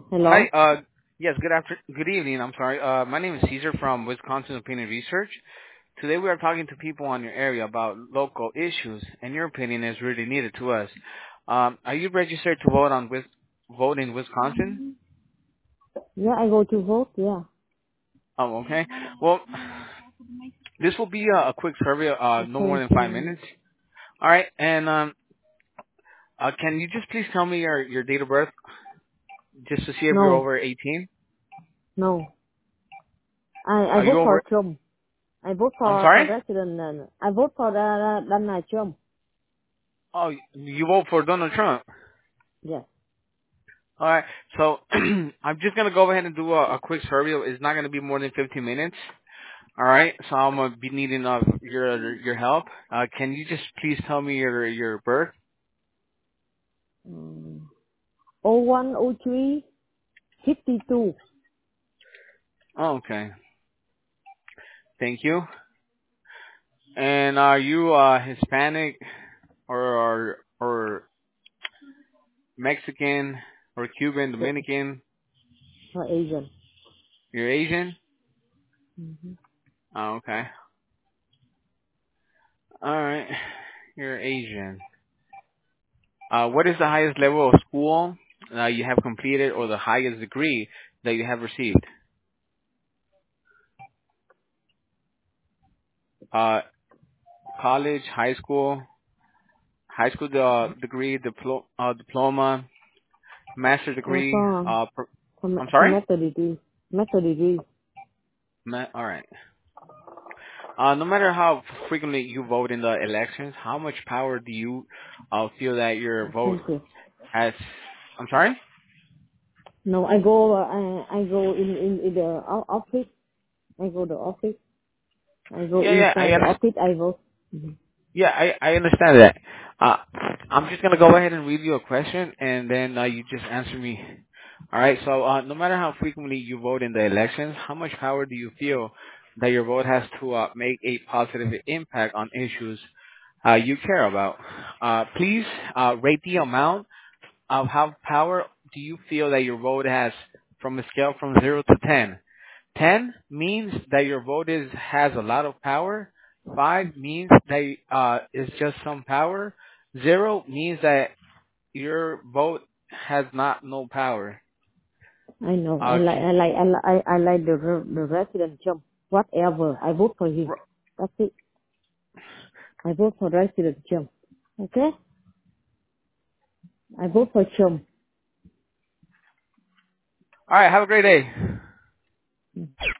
Hi. Hello? Yes. Good evening. I'm sorry. My name is Caesar from Wisconsin Opinion Research. Today we are talking to people on your area about local issues, and your opinion is really needed to us. Are you registered to vote in Wisconsin? Yeah, I go to vote, yeah. Oh, okay. Well, this will be a quick survey, no more Okay, than 5 minutes. fine. All right. And can you just please tell me your date of birth, just to see if you're No, over 18? no. I Are you vote for over? Trump. I vote I'm for sorry. president. I vote for Donald Trump. Oh, you vote for Donald Trump. Yes. All right. So I'm just gonna go ahead and do a quick survey. It's not gonna be more than 15 minutes. All right. So I'm gonna be needing your help. Can you just please tell me your birth? Um, 0103 52. Oh, okay. Thank you. And are you Hispanic or Mexican or Cuban, Dominican? For Asian. You're Asian? Mm-hmm. Oh, okay. All right. You're Asian. What is the highest level of school you have completed, or the highest degree that you have received? Uh, college, high school degree, diploma, master degree. For, I'm for sorry. master degree. Master degree. All right. No matter how frequently you vote in the elections, how much power do you feel that your vote Thank you. has? I'm sorry. No, I go in the office. I go to office. I go Yeah, yeah, I inside the understand. office. I vote. Mm-hmm. Yeah, I understand that. Uh, I'm just gonna go ahead and read you a question, and then you just answer me. All right. So, no matter how frequently you vote in the elections, how much power do you feel that your vote has to make a positive impact on issues you care about? Please rate the amount of how power do you feel that your vote has from a scale from 0 to 10. 10 means that your vote has a lot of power. 5 means that it's just some power. 0 means that your vote has not no power. I know. Uh, can, I like the resident Trump. Whatever. I vote for him. r- That's it. I vote for resident Trump. Okay? I vote for Trump. all right. Have a great day.